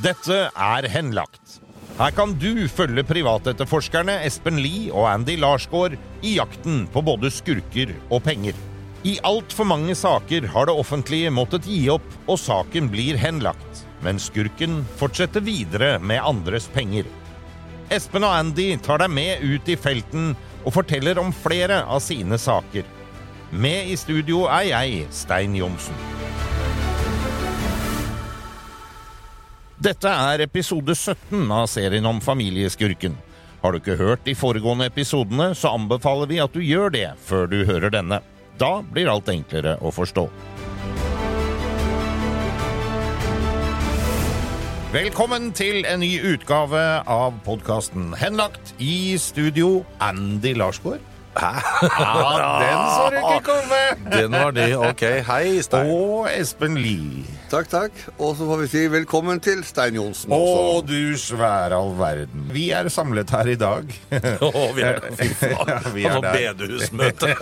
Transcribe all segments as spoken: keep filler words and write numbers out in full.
Dette er Henlagt. Her kan du følge privatetterforskerne Espen Lie og Andy Larsgaard i jakten på både skurker og penger. I alt for mange saker har det offentlige måttet gi opp, og saken blir henlagt. Men skurken fortsetter videre med andres penger. Espen og Andy tar deg med ut i felten og forteller om flere av sine saker. Med i studio er jeg, Stein Johnsen. Dette er episode sytten av serien om familieskurken. Har du ikke hørt de foregående episodene, så anbefaler vi at du gjør det før du hører denne. Da blir alt enklere å forstå. Velkommen til en ny utgave av podcasten Henlagt. I studio Andy Larsgaard. Hæ? Ja, den så du ikke komme! Den var det, ok. Hei, Stein. Og Espen Lie. Takk, takk. Og så får vi si velkommen til Stein Johnsen Å, også. du svære all verden. Vi er samlet her i dag. Å, vi er fy faen. Ja, vi er Altså, der. bedehusmøte.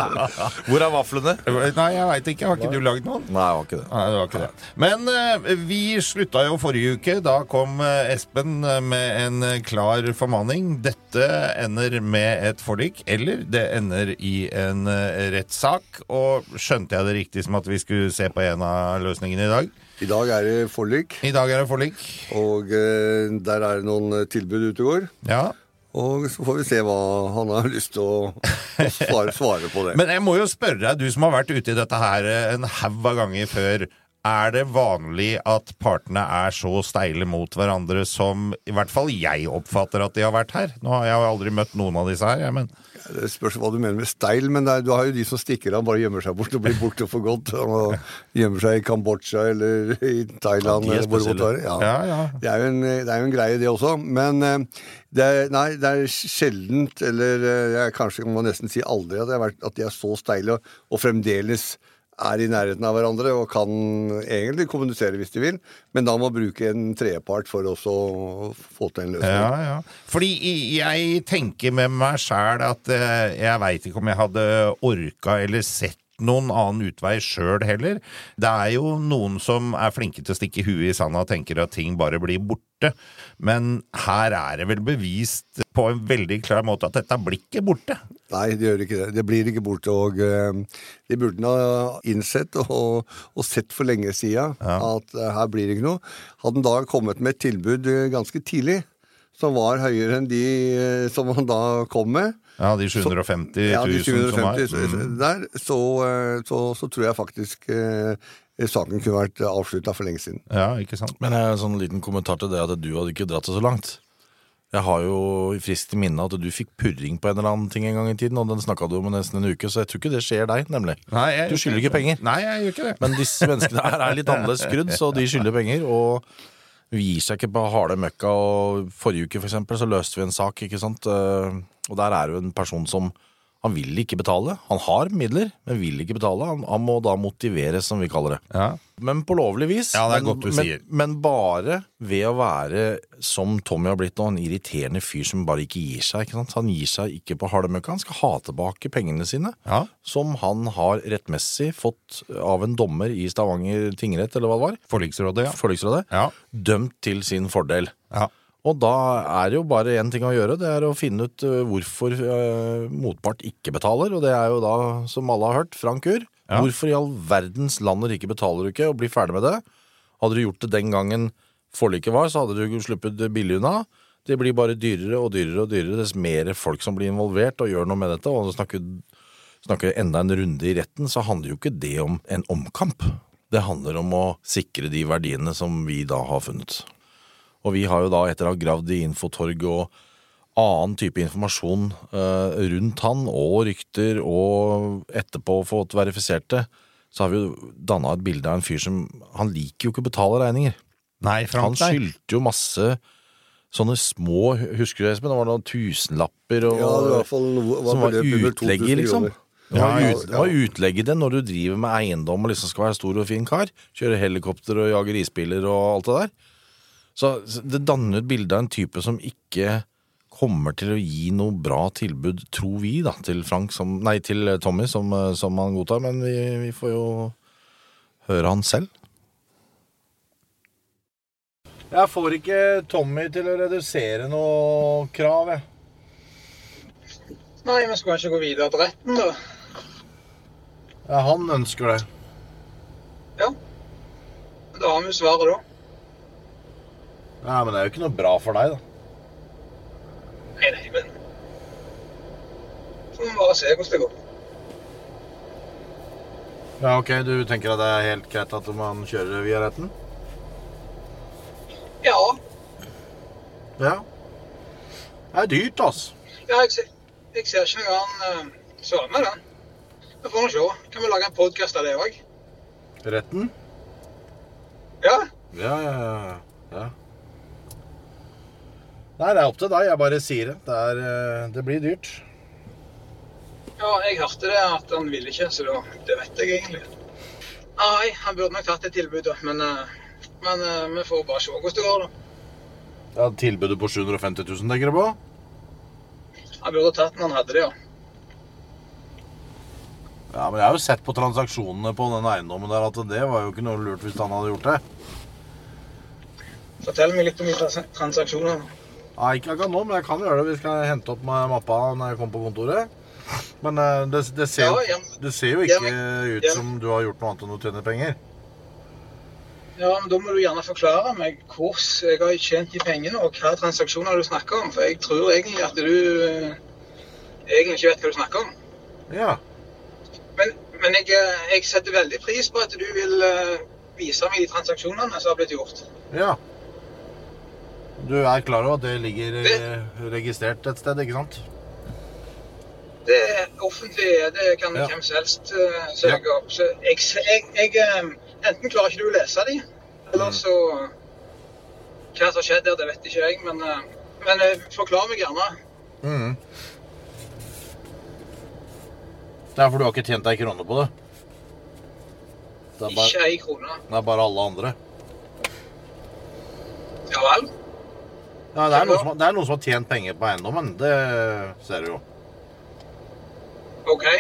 Hvor er vaflene? Nei, jeg vet ikke. Har ikke du lagd noen? Nei, det var ikke det. Nei, det var ikke det. Men uh, vi slutta jo forrige uke. Da kom uh, Espen uh, med en uh, klar formaning. Dette ender med et forlik, eller det ender i en uh, rettssak. Og skjønte jeg det riktig som at vi skulle se på en av løsningene i dag? I dag er det forlik, I dag er det forlik. og eh, der er det noen tilbud ute i går. Ja. Og så får vi se hva han har lyst til å, å svare, svare på det. Men jeg må jo spørre deg, du som har vært ute i dette her en haug av ganger før, er det vanlig at partene er så steile mot hverandre som i hvert fall jeg oppfatter at de har vært her? Nå har jeg jo aldri møtt noen av disse her, ja, men... Det spørs hva du mener med steil, men det er, du har jo de som stikker av, bare gjemmer seg bort og blir borte for godt, og gjemmer seg i Kambodsja eller i Thailand. Ja, de er eller hvor det måtte være. Ja. Ja, ja. Det er jo en, det er jo en greie det også, men eh, det er, nei, det er sjeldent, eller eh, jeg kanskje må nesten si aldri, at, det har vært, at de er så steile og, og fremdeles er i nærheten av hverandre og kan egentlig kommunisere hvis de vil, men da må bruke en tredjepart for også å få til en løsning. Ja, ja. Fordi jeg tenker med meg selv at eh, jeg vet ikke om jeg hadde orket eller sett noen annen utvei selv heller. Det er jo noen som er flinke til å stikke huet i sanden og tenker at ting bare blir borte. Men her er det vel bevist på en veldig klar måte at dette blir ikke borte. Nei, det gjør ikke det. Det blir ikke borte, og uh, de burde ha innsett og, og sett for lenge siden ja. at uh, her blir det ikke noe. Hadde den da kommet med et tilbud uh, ganske tidlig, som var høyere enn de uh, som han da kom med, ja, de sju hundre og femti tusen ja, de sju hundre og femti som er. Mm. Der, så, så, så tror jeg faktisk eh, saken kunne vært avsluttet for lenge siden. Ja, ikke sant? Men en sånn liten kommentar til det at du hadde ikke dratt det så langt. Jeg har jo i frist i minne at du fikk purring på en eller annen ting en gang i tiden, og den snakket du om nesten en uke, så jeg tror ikke det skjer deg, nemlig. Nei, jeg, du skylder ikke penger. Nei, jeg gjør ikke det. Men disse menneskene her er litt annerledes skrudd, så de skylder penger, og vi gir seg ikke på harde møkka, og forrige uke for eksempel så løste vi en sak, ikke sant? Og der er jo en person som, han vil ikke betale, han har midler, men vil ikke betale, han, han må da motiveres, som vi kaller det. Ja. Men på lovlig vis, ja, det er men, godt du men, sier. men bare ved å være, som Tommy har blitt nå, en irriterende fyr som bare ikke gir seg, ikke sant? Han gir seg ikke på harde møkka, han skal ha tilbake pengene sine, ja. som han har rettmessig fått av en dommer i Stavanger tingrett, eller hva det var? Forliksrådet, ja. Forliksrådet, Ja. dømt til sin fordel. Ja. Og da er det jo bare en ting å gjøre, det er å finne ut uh, hvorfor uh, motpart ikke betaler, og det er jo da, som alle har hørt, Frank Ur. Ja. Hvorfor i all verdens lander ikke betaler du ikke, og blir ferdig med det? Hadde du gjort det den gangen forliket var, så hadde du sluppet billig unna. Det blir bare dyrere og dyrere og dyrere, dess mer folk som blir involvert og gjør noe med dette, og snakker, snakker enda en runde i retten, så handler jo ikke det om en omkamp. Det handler om å sikre de verdiene som vi da har funnet. Og vi har jo da etter å ha gravd i Infotorg og annen type informasjon eh, rundt han, og rykter, og etterpå fått verifisert det, så har vi jo dannet et bilde av en fyr som, han liker jo ikke å betale regninger. Nei, Frank, han skyldte jo masse sånne små, husker du Espen, det var noen tusenlapper, og, ja, det var i hvert fall noe, var som var utlegger liksom. Det var, Ja, ut, det var utlegget det når du driver med eiendom og liksom skal være stor og fin kar, kjøre helikopter og jager isbiler og alt det der. Så det danner et bilde av en type som ikke kommer til å gi noe bra tilbud, tror vi da, til Frank som, nei, til Tommy som, som han godtar, men vi, vi får jo høre han selv. Jeg får ikke Tommy til å redusere noe krav, jeg. Nei, men skal han ikke gå videre til retten, da? Ja, han ønsker det. Ja. Da har vi jo svaret, da. Ja, men det er jo ikke noe bra for deg, da. Nei, nei, men... Så må vi bare se hvordan det går. Ja, ok, du tenker at det er helt greit at man kjører via retten? Ja. Ja. Det er dyrt, altså. Ja, jeg ser, jeg ser ikke noe annen uh, svar med den. Vi får nå se. Kan vi lage en podcast av det også? Retten? Ja. Ja, ja, ja. ja. Nei, det er opp til deg. Jeg bare sier det. Det, er, det blir dyrt. Ja, jeg hørte det at han ville ikke, så da, det vet jeg egentlig. Nei, han burde nok tatt et tilbud da, men, uh, men uh, vi får bare se hvordan det går da. Ja, tilbudet på sju hundre og femti tusen, tenker du på? Han burde tatt når han hadde det, ja. Ja, men jeg har jo sett på transaksjonene på den eiendommen der at det var jo ikke noe lurt hvis han hadde gjort det. Fortell meg litt om de trans transaksjonene. Nei, ikke akkurat nå, men jeg kan gjøre det. Vi skal hente opp med mappa når jeg kommer på kontoret. Men det, det, ser, jo, ja, det ser jo ikke ja, ut som du har gjort noe annet enn å tjene penger. Ja, men da må du gjerne forklare meg hvordan jeg har tjent de pengene og hva transaksjoner du snakker om. For jeg tror egentlig at du uh, egentlig ikke vet hva du snakker om. Ja. Men, men jeg, jeg setter veldig pris på at du vil uh, vise meg de transaksjonene som har blitt gjort. Ja. Du er klar over at det ligger det, registrert et sted, ikke sant? Det er offentlig, det kan ja. Hvem som helst uh, søke ja. Opp. Så jeg, jeg, jeg, enten klarer ikke du å lese de, eller mm. så hva som skjedde der, det vet ikke jeg, men, uh, men uh, forklar meg gjerne. Mm. Ja, for du har ikke tjent deg kroner på det? Det er bare, ikke ei krone. Det er bare alle andre. Ja vel? Ja, det er, noen som, det er noen som har tjent penger på eiendommen, det ser du jo. Ok.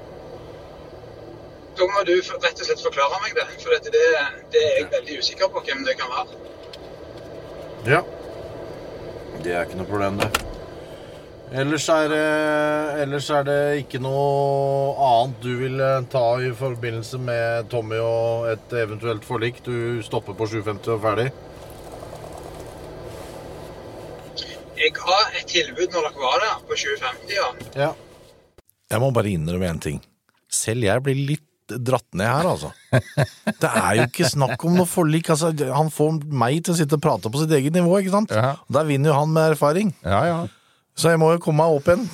Da må du rett og slett forklare meg det, for dette, det, det er jeg veldig usikker på hvem det kan være. Ja. Det er ikke noe problem, det. Ellers er, ellers er det ikke noe annet du vil ta i forbindelse med Tommy og et eventuelt forlik. Du stopper på sju femti og ferdig. Jeg har et tilbud når dere var der på sju femti, ja. Ja. Jeg må bare innrømme en ting. Selv jeg blir litt dratt ned her, altså. Det er jo ikke snakk om noe forlik. Altså, han får meg til å sitte og prate på sitt eget nivå, ikke sant? Ja. Der vinner jo han med erfaring. Ja, ja. Så jeg må jo komme meg opp igjen.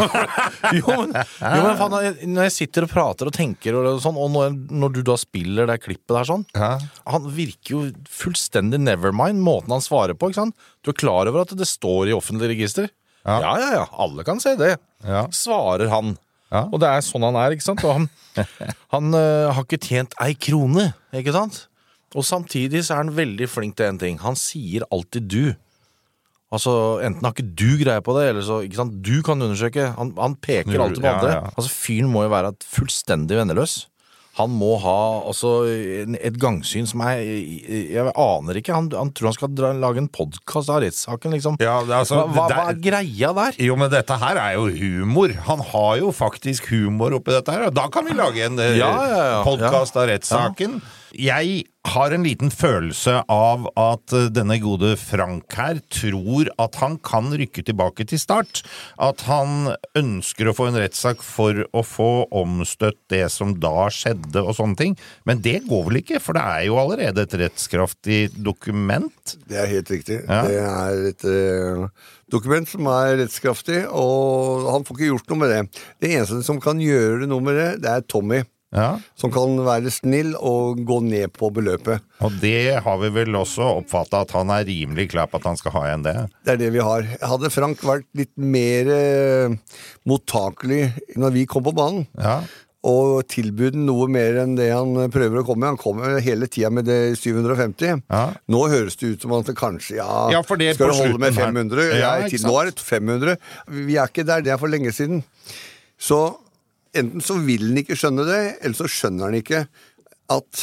jo, men, jo, men faen, når jeg sitter og prater og tenker og sånn, og når, når du da spiller det klippet der sånn, ja. Han virker jo fullstendig nevermind, måten han svarer på, ikke sant? Du er klar over at det står i offentlig register? Ja, ja, ja, ja. Alle kan se det. Ja. Svarer han. Ja. Og det er sånn han er, ikke sant? Og han, han uh, har ikke tjent ei krone, ikke sant? Og samtidig så er han veldig flink til en ting. Han sier alltid du. Altså, enten har ikke du greie på det, eller så, ikke sant, du kan undersøke. Han, han peker alltid på andre. Ja, ja. Altså, fyren må jo være et fullstendig venneløs. Han må ha altså, et gangsyn som er, jeg, jeg aner ikke, han, han tror han skal dra, lage en podcast av rettssaken, liksom. Ja, altså, hva, hva, hva er greia der? Jo, men dette her er jo humor. Han har jo faktisk humor oppi dette her, og da kan vi lage en ja, ja, ja, podcast av rettssaken. Ja. Jeg har en liten følelse av at denne gode Frank her tror at han kan rykke tilbake til start. At han ønsker å få en rettssak for å få omstøtt det som da skjedde og sånne ting. Men det går vel ikke, for det er jo allerede et rettskraftig dokument. Det er helt riktig. Ja. Det er et uh, dokument som er rettskraftig, og han får ikke gjort noe med det. Det eneste som kan gjøre noe med det, det er Tommy. Ja. Som kan være snill og gå ned på beløpet. Og det har vi vel også oppfattet at han er rimelig klar på at han skal ha igjen det. Det er det vi har. Hadde Frank vært litt mer eh, mottakelig når vi kom på banen, ja. Og tilbud noe mer enn det han prøver å komme. Han kommer hele tiden med det syv hundre og femti. Ja. Nå høres det ut som at det kanskje, ja, ja for det skal du holde med fem hundre. Ja, ja, nå er det fem hundre. Vi er ikke der, det er for lenge siden. Så enten så vil han ikke skjønne det, eller så skjønner han ikke at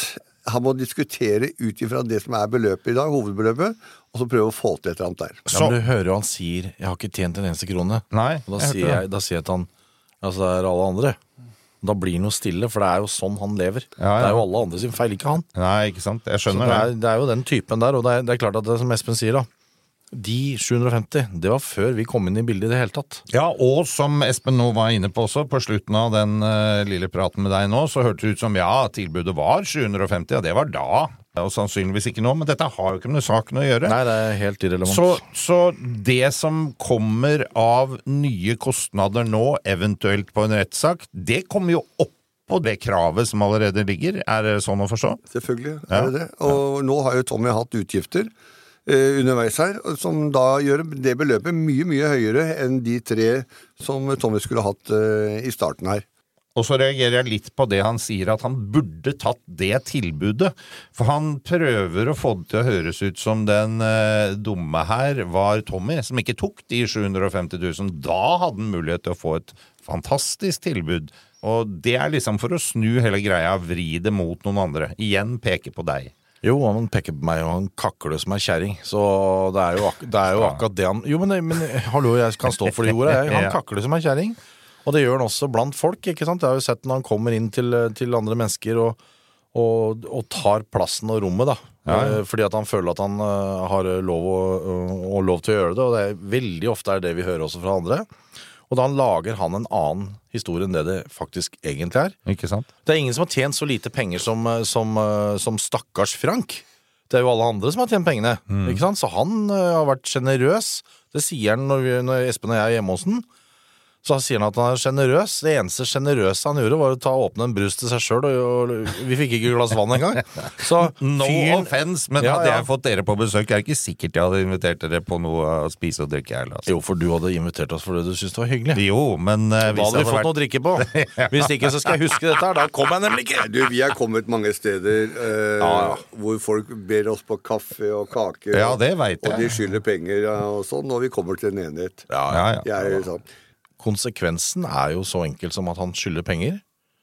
han må diskutere ut ifra det som er beløpet i dag, hovedbeløpet, og så prøve å få til et eller annet der. Ja, men du hører jo han sier, jeg har ikke tjent en eneste krone. Nei, og da jeg sier jeg, da sier jeg til han, altså det er alle andre. Da blir han jo stille, for det er jo sånn han lever. Ja, ja. Det er jo alle andre sin feil, ikke han. Nei, ikke sant, jeg skjønner det. Er, det. Det er jo den typen der, og det er, det er klart at det som Espen sier da, de sju hundre og femti, det var før vi kom inn i bildet i det hele tatt. Ja, og som Espen nå var inne på også, på slutten av den uh, lille praten med deg nå, så hørte det ut som, ja, tilbudet var sju hundre og femti, og det var da. Og sannsynligvis ikke nå, men dette har jo ikke med saken å gjøre. Nei, det er helt irrelevant. Så, så det som kommer av nye kostnader nå, eventuelt på en rettssak, det kommer jo opp på det kravet som allerede ligger. Er det sånn å forstå? Selvfølgelig er det det. Og nå har jo Tommy hatt utgifter eh, underveis her, som da gjør det beløpet mye, mye høyere enn de tre som Tommy skulle hatt eh, i starten her. Og så reagerer jeg litt på det han sier, at han burde tatt det tilbudet. For han prøver å få det til å høres ut som den eh, dumme her var Tommy, som ikke tok de sju hundre og femti tusen. Da hadde han mulighet til å få et fantastisk tilbud. Og det er liksom for å snu hele greia, vri det mot noen andre. Igjen peke på deg. Jo, han peker på meg, og han kakler som er kjæring. Så det er jo, ak det er jo akkurat det han... Jo, men, men hallo, jeg kan stå for de ordene. Han kakler som er kjæring. Og det gjør han også blant folk, ikke sant? Jeg har jo sett når han kommer inn til, til andre mennesker og, og, og tar plassen og rommet, da. Ja, ja. Fordi at han føler at han uh, har lov, og, og lov til å gjøre det, og det er veldig ofte er det vi hører også fra andre. Og da han lager han en annen historie enn det det faktisk egentlig er. Ikke sant? Det er ingen som har tjent så lite penger som, som, som stakkars Frank. Det er jo alle andre som har tjent pengene, mm. ikke sant? Så han uh, har vært generøs. Det sier han når, vi, når Espen og jeg er hjemme hos den. Så han sier han at han er generøs. Det eneste generøse han gjorde var å ta åpne en brus til seg selv, og, og vi fikk ikke glass vann en gang. Så no fyren, offense, men ja, hadde jeg ja. fått dere på besøk, er ikke sikkert jeg hadde invitert dere på noe å spise og drikke. Eller, altså. Jo, for du hadde invitert oss fordi du synes det var hyggelig. Jo, men uh, da hadde vi fått vært... noe å drikke på. Hvis ikke så skal jeg huske dette her, da kommer jeg nemlig ikke. Du, vi har kommet mange steder uh, ja, ja. hvor folk ber oss på kaffe og kake, ja, det vet jeg. Og de skylder penger og sånn, og vi kommer til en enighet. Ja, ja, ja. Jeg er sånn. Konsekvensen er jo så enkelt som at han skylder penger,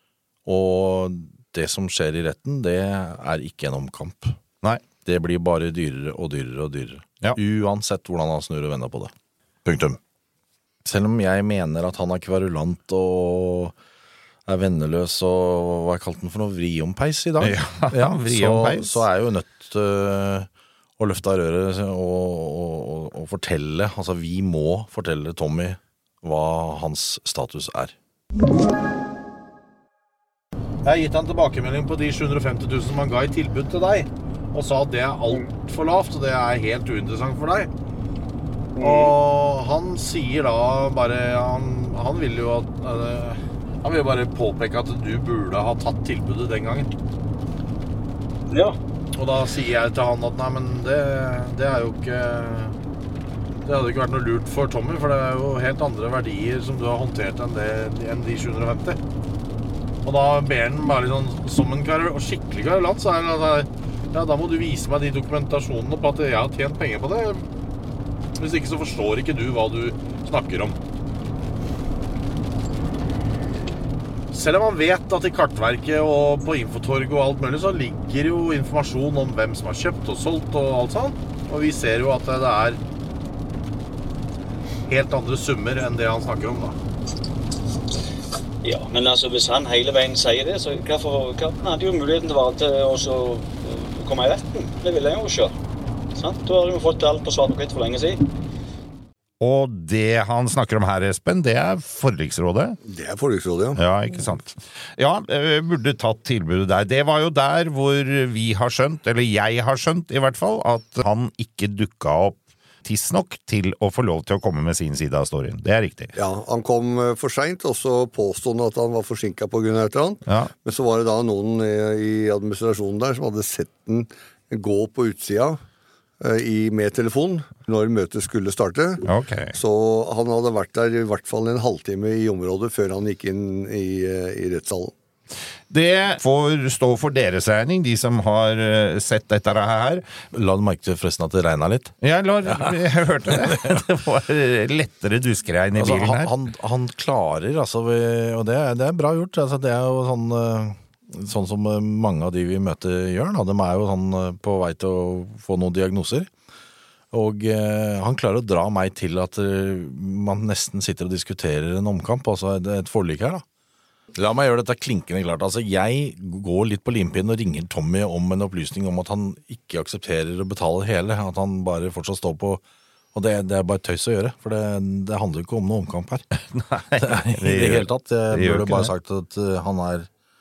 og det som skjer i retten, det er ikke en omkamp. Nei. Det blir bare dyrere og dyrere og dyrere. Ja. Uansett hvordan han snur og vender på det. Punktum. Selv om jeg mener at han er kverulant og er venneløs og hva jeg kalte den for noe, vriompeis i dag, ja, ja, vriompeis. Så, så er jeg jo nødt uh, å løfte av røret og, og, og, og fortelle, altså vi må fortelle Tommy hva hans status er. Jeg har gitt han tilbakemelding på de sju hundre og femti tusen som han ga i tilbud til deg, og sa at det er alt for lavt, og det er helt uinteressant for deg. Og han sier da bare, han, han vil jo at, uh, han vil bare påpeke at du burde ha tatt tilbudet den gangen. Ja. Og da sier jeg til han at nei, men det, det er jo ikke... Det hadde ikke vært noe lurt for Tommy, for det er jo helt andre verdier som du har håndtert enn, det, enn de sju hundre og femti. Og da ber han bare litt sånn, som en kar, og skikkelig karulant, så er det ja, da må du vise meg de dokumentasjonene på at jeg har tjent penger på det. Hvis ikke så forstår ikke du hva du snakker om. Selv om man vet at i kartverket og på Infotorg og alt mulig, så ligger jo informasjon om hvem som har kjøpt og solgt og alt sånt. Og vi ser jo at det er helt andre summer enn det han snakker om da. Ja, men altså hvis han hele veien sier det, så hvorfor, han hadde jo muligheten til å, til å komme i retten. Det ville jeg jo ikke. Sant? Da har vi fått alt på svart og hvitt for lenge siden. Og det han snakker om her, Espen, det er forliksrådet? Det er forliksrådet, ja. Ja, ikke sant. Ja, burde tatt tilbudet der. Det var jo der hvor vi har skjønt, eller jeg har skjønt i hvert fall, at han ikke dukket opp tidsnok til å få lov til å komme med sin side av storyen. Det er riktig. Ja, han kom for sent, og så påstod han at han var forsinket på grunn av et eller annet. Ja. Men så var det da noen i administrasjonen der som hadde sett den gå på utsida i, med telefon når møtet skulle starte. Okay. Så han hadde vært der i hvert fall en halvtime i området før han gikk inn i, i rettssalen. Det får stå for deres regning, de som har sett dette her. La du merke til forresten at det regnet litt? Ja, la, jeg hørte det. Det var lettere duskregn i bilen her. Altså, han, han, han klarer, altså, og det, det er bra gjort. Altså, det er jo sånn, sånn som mange av de vi møter gjør, da. De er jo sånn på vei til å få noen diagnoser. Og eh, han klarer å dra meg til at eh, man nesten sitter og diskuterer en omkamp, altså et, et forlik her da. La meg gjøre dette klinkende klart. Altså, jeg går litt på limpinnen og ringer Tommy om en opplysning om at han ikke aksepterer å betale hele, at han bare fortsatt står på, og det, det er bare tøys å gjøre, for det, det handler jo ikke om noen omkamp her. Nei, det er, i det hele tatt. Jeg burde bare det. sagt at uh, han er,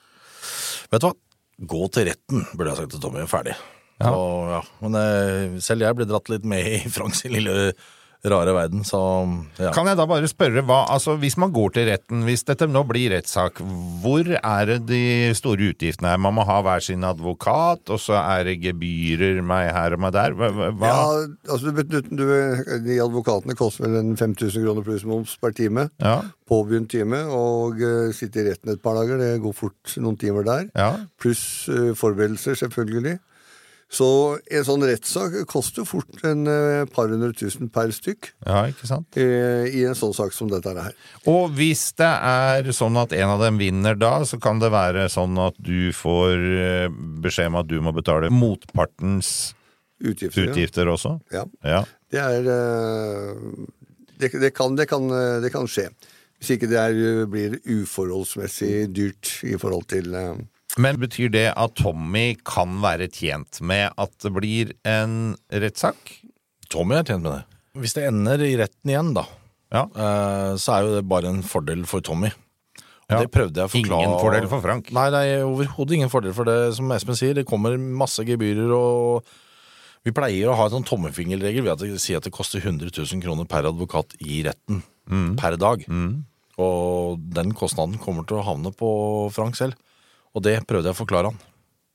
vet du hva, gå til retten, burde jeg sagt til Tommy, ferdig. Ja. Og, ja. Men uh, selv jeg ble dratt litt med i Franks lille rare verden, så ja. Kan jeg da bare spørre, hva, altså hvis man går til retten, hvis dette nå blir rettssak, hvor er det de store utgiftene er? Man må ha hver sin advokat, og så er det gebyrer meg her og meg der. Hva? Ja, altså du, du, de advokatene koster vel en fem tusen kroner pluss moms per time, ja. Påbegynt time, og uh, sitte i retten et par dager, det går fort noen timer der, ja. Pluss uh, forberedelser selvfølgelig. Så en sånn rettssak koster jo fort en uh, par hundre tusen per stykk. Ja, ikke sant? I, I en sånn sak som dette her. Og hvis det er sånn at en av dem vinner da, så kan det være sånn at du får uh, beskjed om at du må betale motpartens utgifter, utgifter ja. Også? Ja. Ja. Det er uh, det, det, kan, det, kan, det kan skje. Hvis ikke det er, blir uforholdsmessig dyrt i forhold til... Uh, Men betyr det at Tommy kan være tjent med at det blir en rettssak? Tommy er tjent med det. Hvis det ender i retten igjen da, ja. så er jo det bare en fordel for Tommy. Og ja. Det prøvde jeg å forklare. Ingen fordel for Frank? Nei, det er overhodet ingen fordel for det, som Espen sier. Det kommer masse gebyrer, og vi pleier å ha en sånn tommefingerregel ved at det sier at det koster hundre tusen kroner per advokat i retten, mm. per dag. Mm. Og den kostnaden kommer til å havne på Frank selv. Og det prøvde jeg å forklare han.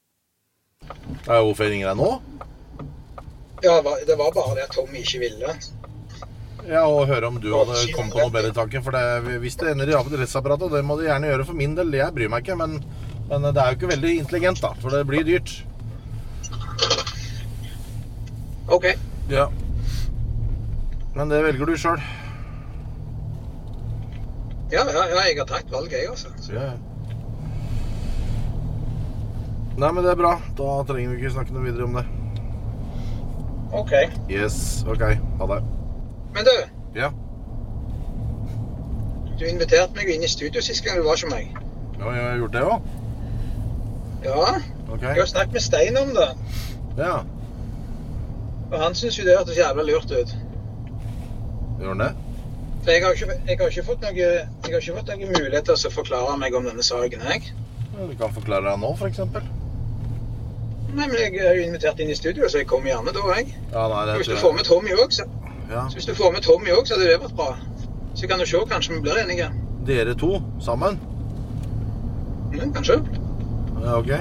Ja, hvorfor ringer jeg nå? Ja, det var bare det at Tommy ikke ville. Ja, og høre om du hadde kommet på noe bedre tanke, for det, hvis det ender i rettsapparatet, det må du gjerne gjøre for min del, jeg bryr meg ikke, men, men det er jo ikke veldig intelligent da, for det blir dyrt. Ok. Ja. Men det velger du selv. Ja, ja, ja, jeg har tatt valget, jeg også. Ja, ja. Nei, men det er bra. Da trenger vi ikke snakke noe videre om det. Ok. Yes, ok. Ha det. Men du. Ja? Du inviterte meg inn i studio sist gang du var som meg. Ja, jeg har gjort det også. Ja. Ok. Jeg har snakket med Stein om det. Ja. Og han synes jo det hørtes jævla lurt ut. Gjør han det? For jeg har ikke, jeg har ikke fått noe, jeg har ikke fått noen mulighet til å forklare meg om denne saken, jeg. Ja, du kan forklare deg nå, for eksempel. Nei, men jeg er jo invitert inn i studio, så jeg kommer gjerne da, jeg. Ja, nei, det hvis du jeg. får med Tommy også, så, ja. så hvis du får med Tommy også, så hadde det vært bra. Så kan du se, kanskje vi blir enige. Dere to, sammen? Mm, kanskje. Ja, ok.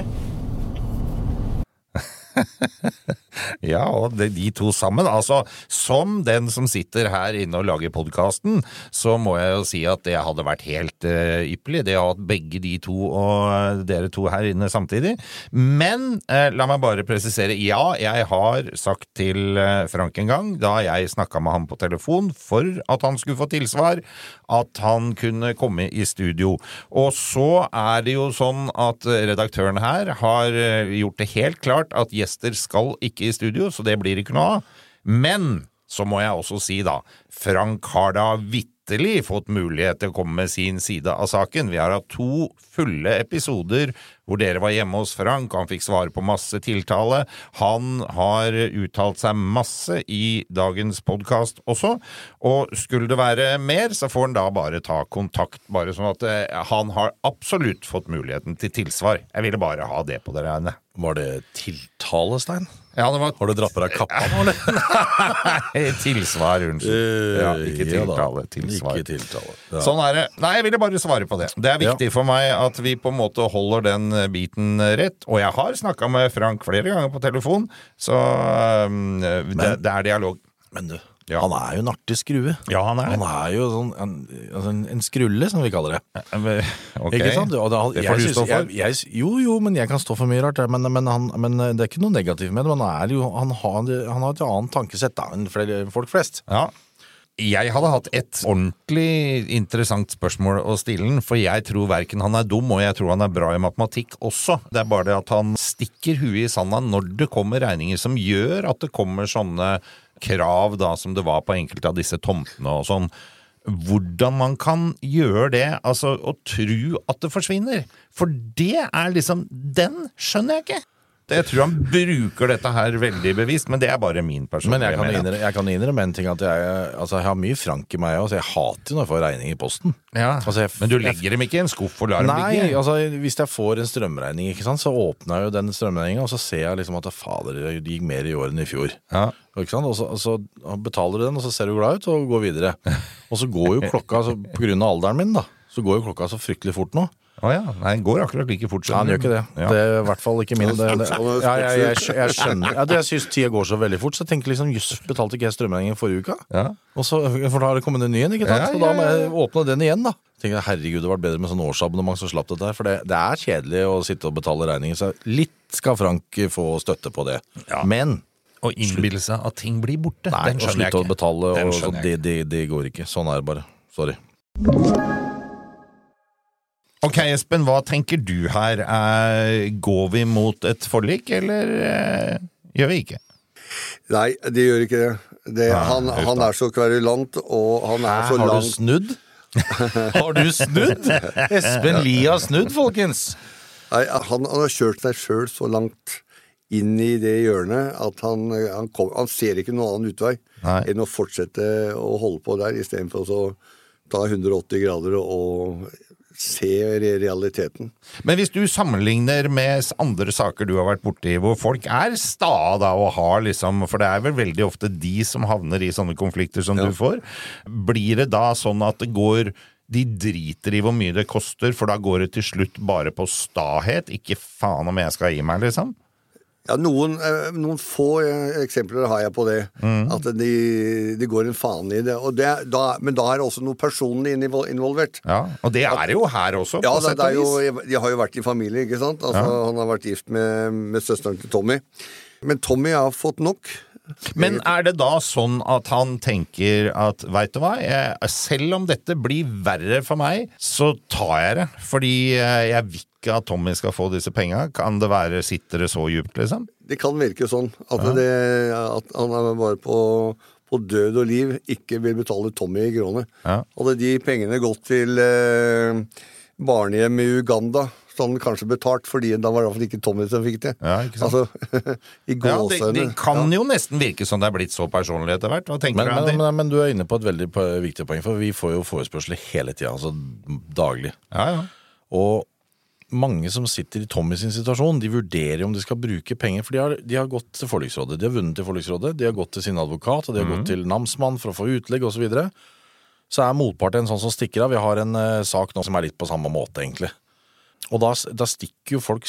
Ja, og de, de to sammen, altså som den som sitter her inne og lager podcasten, så må jeg jo si at det hadde vært helt uh, ypperlig, det å ha begge de to og dere to her inne samtidig. Men uh, la meg bare presisere, ja, jeg har sagt til uh, Frank en gang, da jeg snakket med ham på telefon for at han skulle få tilsvar, at han kunne komme i studio. Og så er det jo sånn at redaktøren her har uh, gjort det helt klart at gjester skal ikke i studio, så det blir ikke noe av. Men, så må jeg også si da, Frank har da vittelig fått mulighet til å komme med sin side av saken. Vi har hatt to fulle episoder hvor dere var hjemme hos Frank, og han fikk svare på masse tiltale. Han har uttalt seg masse i dagens podcast også, og skulle det være mer, så får han da bare ta kontakt, bare sånn at eh, han har absolutt fått muligheten til tilsvar. Jeg ville bare ha det på det regnet. Var det tiltale, Stein? Ja, det var... Har du dratt på deg kappa nå, eller? Nei, tilsvar, unnskyld. Ja, ikke tiltale, tilsvar. Ikke tiltale. Ja. Sånn er det. Nei, jeg ville bare svare på det. Det er viktig ja. for meg at vi på en måte holder den biten rett, og jeg har snakket med Frank flere ganger på telefon, så um, det, men, det er dialog. Men du, ja. han er jo en artig skrue. Ja, han er. Han er jo sånn, en, en, en skrulle, som vi kaller det. Ok, ikke sant? Og det, det får du stå for. Jeg, jeg, jo, jo, men jeg kan stå for mye rart, men, men, han, men det er ikke noe negativt med det. Han, er jo, han, har, han har et annet tankesett da, enn flere, folk flest. Ja. Jeg hadde hatt et ordentlig interessant spørsmål å stille den, for jeg tror hverken han er dum, og jeg tror han er bra i matematikk også. Det er bare det at han stikker huet i sanden når det kommer regninger som gjør at det kommer sånne krav da, som det var på enkelte av disse tomtene og sånn. Hvordan man kan gjøre det, altså å tro at det forsvinner. For det er liksom, den skjønner jeg ikke. Jeg tror han bruker dette her veldig bevisst, men det er bare min person. Men jeg kan innrømme, jeg kan innrømme en ting, at jeg, altså, jeg har mye frank i meg, altså, jeg hater når jeg får regning i posten. Ja, altså, jeg, men du legger dem ikke i en skuff og lar dem ligge? Nei, altså, hvis jeg får en strømregning, ikke sant, så åpner jeg jo den strømregningen, og så ser jeg liksom at fader, det gikk mer i år enn i fjor. Ja. Ikke sant? Og så, og så betaler du den, og så ser du glad ut, og går videre. Og så går jo klokka, altså, på grunn av alderen min da, så går jo klokka så fryktelig fort nå. Å oh ja, nei, den går akkurat like fort. Ja, han gjør ikke det. Ja. Det er i hvert fall ikke min. Det, det, ja, jeg, jeg, jeg skjønner. Ja, det, jeg synes tida går så veldig fort, så jeg tenker liksom, just betalte ikke jeg strømregningen forrige uka? Ja. Og så, for da har det kommet en ny igjen, ikke sant? Ja, ja, ja. Så da må jeg åpne den igjen da. Jeg tenker, herregud, det var bedre med sånn årsabonnement, så slapp det der, for det, det er kjedelig å sitte og betale regninger, så litt skal Frank få støtte på det. Ja. Men... Og innbille seg at ting blir borte. Nei, og slutte å betale, og så, det, det, det går ikke. Sånn er det bare. Sorry. Ok, Espen, hva tenker du her? Eh, går vi mot et forlik, eller eh, gjør vi ikke? Nei, det gjør ikke det. det ja, han, han er så kverulant, og han er så lang... Har du snudd? Har du snudd? Espen Lie har snudd, folkens! Nei, han, han har kjørt seg selv så langt inn i det hjørnet at han, han, kom, han ser ikke noen annen utvei Nei. enn å fortsette å holde på der, i stedet for å ta hundre og åtti grader og se realiteten. Men hvis du sammenligner med andre saker du har vært borte i, hvor folk er sta da og har liksom, for det er vel veldig ofte de som havner i sånne konflikter som ja. du får, blir det da sånn at det går, de driter i hvor mye det koster, for da går det til slutt bare på stahet, ikke faen om jeg skal gi meg liksom? Ja, noen, noen få eksempler har jeg på det, mm. at de, de går en faen i det, og det da, men da er det også noe personlig involvert. Ja, og det er det jo her også, ja, på sett og vis. Ja, de har jo vært i familie, ikke sant? Altså, ja. Han har vært gift med, med søsteren til Tommy. Men Tommy har fått nok. Men er det da sånn at han tenker at, vet du hva, jeg, selv om dette blir verre for meg, så tar jeg det, fordi jeg vil ikke at Tommy skal få disse pengene? Kan det være, sitter det så djupt, liksom? Det kan virke sånn, at, ja. det, at han er bare på, på død og liv, ikke vil betale Tommy i kroner. Ja. Hadde de pengene gått til eh, barnehjem i Uganda, så han kanskje betalt, fordi da var det i hvert fall ikke Tommy som fikk det. Ja, ikke sant? Altså, i gåsøyne. Ja, det, det kan ja. jo nesten virke som det er blitt så personlig etter hvert. Hva tenker men, du? Men, men, men du er inne på et veldig viktig poeng, for vi får jo forespørsler hele tiden, altså daglig. Ja, ja. Og mange som sitter i Tommy sin situasjon, de vurderer om de skal bruke penger, for de har, de har gått til forliksrådet, de har vunnet til forliksrådet, de har gått til sin advokat, og de har mm. gått til namsmann for å få utlegg og så videre. Så er motpart en sånn som stikker av. Vi har en uh, sak nå som er litt på samme måte, egentlig. Og da, da stikker jo folk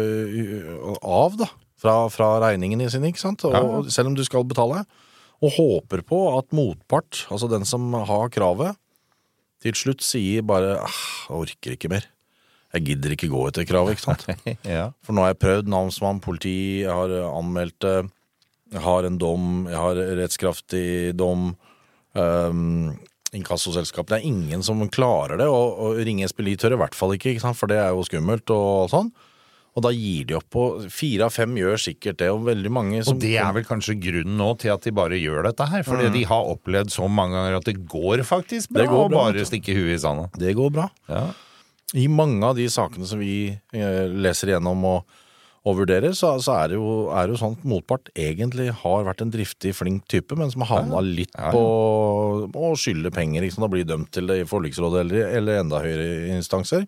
uh, av, da, fra, fra regningen sine, ikke sant? Og, ja. og, selv om du skal betale, og håper på at motpart, altså den som har kravet, til slutt sier bare, ah, jeg orker ikke mer. Jeg gidder ikke gå etter kravet, ikke sant? ja. For nå har jeg prøvd namsmann, politi, jeg har anmeldt det, jeg har en dom, jeg har rettskraftig dom, um, inkassoselskap. Det er ingen som klarer det, og, og ringe Espen Lie tør i hvert fall ikke, ikke sant? For det er jo skummelt og sånn. Og da gir de opp på fire av fem gjør sikkert det, og veldig mange som... Og det er vel kanskje grunnen nå til at de bare gjør dette her, fordi mm. de har opplevd så mange ganger at det går faktisk bra, går bra å bare stikke huet i sanden. Det går bra. Ja. I mange av de sakene som vi eh, leser igjennom og, og vurderer, så, så er det jo, er det jo sånn at motpart egentlig har vært en driftig, flink type, men som har havnet litt ja, ja. på å skylde penger, liksom, da blir dømt til det i forliksrådet eller, eller enda høyere instanser.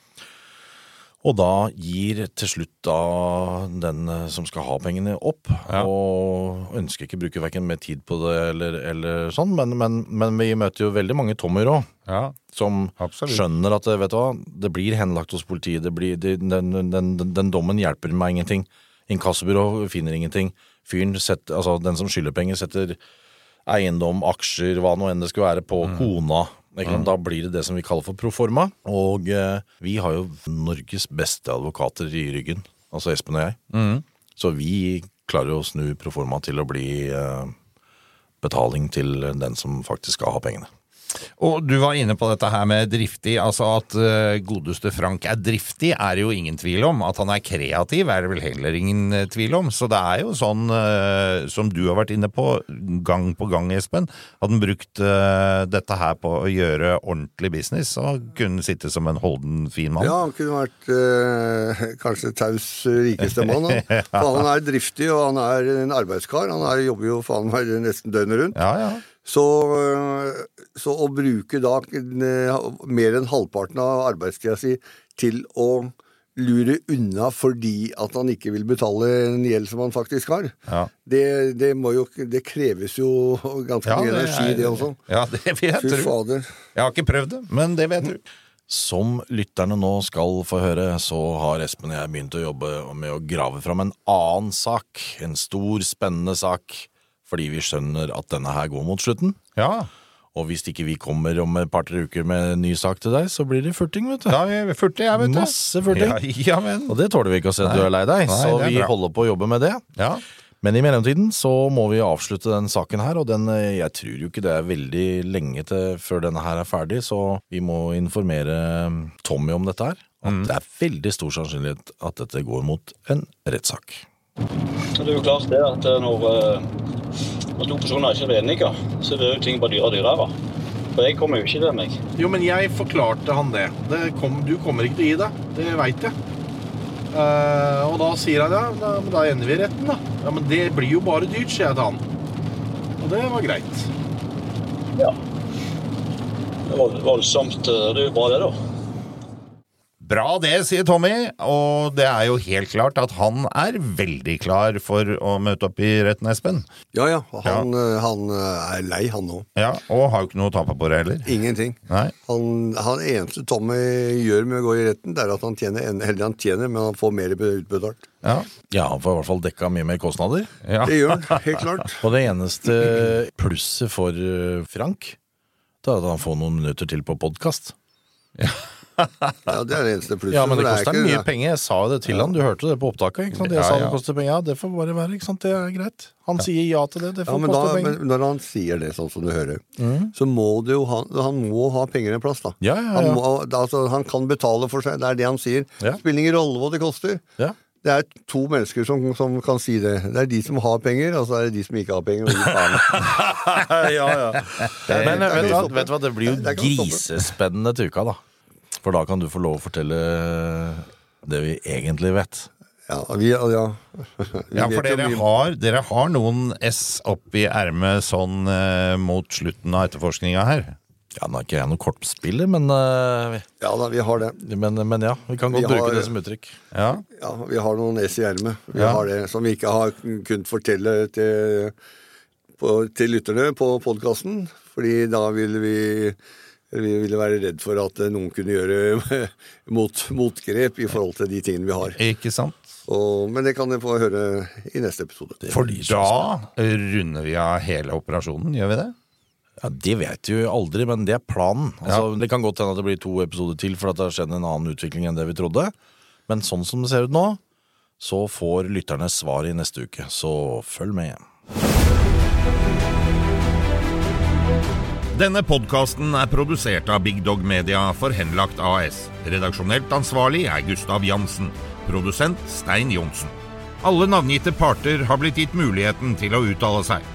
Og da gir til slutt da den som skal ha pengene opp, ja. og ønsker ikke bruke hverken mer tid på det eller, eller sånn, men, men, men vi møter jo veldig mange tommer også, ja, som absolutt. Skjønner at vet du hva, det blir henlagt hos politiet, det blir, det, den, den, den, den dommen hjelper meg ingenting, inkassobyrå finner ingenting, fyren setter, altså den som skylder penger setter eiendom, aksjer, hva nå enn det skal være på mm. kona. Mm. Da blir det det som vi kaller for proforma, og eh, vi har jo Norges beste advokater i ryggen, altså Espen og jeg. Mm. Så vi klarer å snu proforma til å bli eh, betaling til den som faktisk skal ha pengene. Og du var inne på dette her med driftig, altså at uh, godeste Frank er driftig er jo ingen tvil om. At han er kreativ er det vel heller ingen uh, tvil om. Så det er jo sånn, uh, som du har vært inne på, gang på gang, Espen, hadde han brukt uh, dette her på å gjøre ordentlig business, og kunne sitte som en holden fin mann. Ja, han kunne vært uh, kanskje taus rikeste mann. Han. For han er driftig, og han er en arbeidskar. Han er, jobber jo faen meg nesten døgnet rundt. Ja, ja. Så, så å bruke da mer enn halvparten av arbeidstida si til å lure unna fordi at han ikke vil betale en gjeld som han faktisk har, ja. det, det, må jo, det kreves jo ganske ja, mye energi, det også. Ja, det vet jeg. Fy fader. Jeg har ikke prøvd det, men det vet du. Som lytterne nå skal få høre, så har Espen og jeg begynt å jobbe med å grave fram en annen sak, en stor, spennende sak, fordi vi skjønner at denne her går mot slutten. Ja. Og hvis ikke vi kommer om et par-tre uker med en ny sak til deg, så blir det furting, vet du. Ja, furting, jeg vet du. Masse furting. Ja, ja, men. Og det tåler vi ikke å se at du er lei deg, Nei, så vi bra. holder på å jobbe med det. Ja. Men i mellomtiden så må vi avslutte den saken her, og den, jeg tror jo ikke det er veldig lenge til før denne her er ferdig, så vi må informere Tommy om dette her. At mm. det er veldig stor sannsynlighet at dette går mot en rettssak. Det er jo klart det at når, når to personer ikke er enige, så er det jo ting bare dyrere og dyrere. For jeg kommer jo ikke til meg. Jo, men jeg forklarte han det. det kom, du kommer ikke til å gi deg, det vet jeg. Uh, og da sier han, ja, da, da ender vi i retten da. Ja, men det blir jo bare dyrt, sier jeg til han. Og det var greit. Ja. Det var voldsomt, det er jo bra det da. Bra det, sier Tommy, og det er jo helt klart at han er veldig klar for å møte opp i retten, Espen. Ja, ja, han, ja. han er lei, han nå. Ja, og har jo ikke noe å tape på det heller. Ingenting. Nei. Han, han eneste Tommy gjør med å gå i retten, det er at han tjener, eller han tjener, men han får mer utbetalt. Ja, ja han får i hvert fall dekka mye mer kostnader. Ja. Det gjør han, helt klart. Og det eneste plusset for Frank, det er at han får noen minutter til på podcast. Ja. Ja, det er det eneste plusset. Ja, men det for koster er ikke, mye penger. Jeg sa det til ja. han. Du hørte det på opptaket, ikke sant? Jeg Ja, sa ja. det koster penger. Ja, det får bare være, ikke sant? Det er greit. Han sier ja til det. Det Ja, får men, koste da, penger. men når han sier det sånn som du hører, Mm. så må det jo ha, han må ha penger en plass da. Ja, ja, Han, ja. må, da, altså, han kan betale for seg, det er det han sier. Ja. Det spiller ingen rolle hva det koster. Ja. Det er to mennesker som, som kan si det. Det er de som har penger, og så er det de som ikke har penger. Og de faen. ja, ja. Men det vet du, kan hva, stoppe. vet du hva, det blir jo Det kan stoppe. grisespennende til uka da. For da kan du få lov å fortelle det vi egentlig vet. Ja, vi, ja. Vi Ja, vet for jo dere mye. har, dere har noen S opp i ermet sånn eh, mot slutten av etterforskninga her. Ja, nå er ikke jeg noen kortspiller, men, uh, Ja da, vi har det. men, men ja, vi kan godt Vi bruke har- det som uttrykk. Ja. Ja, vi har noen S i ermet. Vi Ja. har det, som vi ikke har kunnet fortelle til, på, til lytterne på podcasten, fordi da ville vi vi ville være redd for at noen kunne gjøre mot, motgrep i forhold til de tingene vi har. Ikke sant? Og, men det kan dere få høre i neste episode. For da runder vi av hele operasjonen, gjør vi det? Ja, det vet du aldri, men det er planen. Altså, Det kan godt hende at det blir to episoder til, for at det har skjedd en annen utvikling enn det vi trodde. Men sånn som det ser ut nå, så får lytterne svar i neste uke. Så følg med. Denne podcasten er produsert av Big Dog Media for Henlagt A S. Redaksjonelt ansvarlig er Gustav Jansen. Produsent Stein Jonsen. Alle navngitte parter har blitt gitt muligheten til å uttale seg.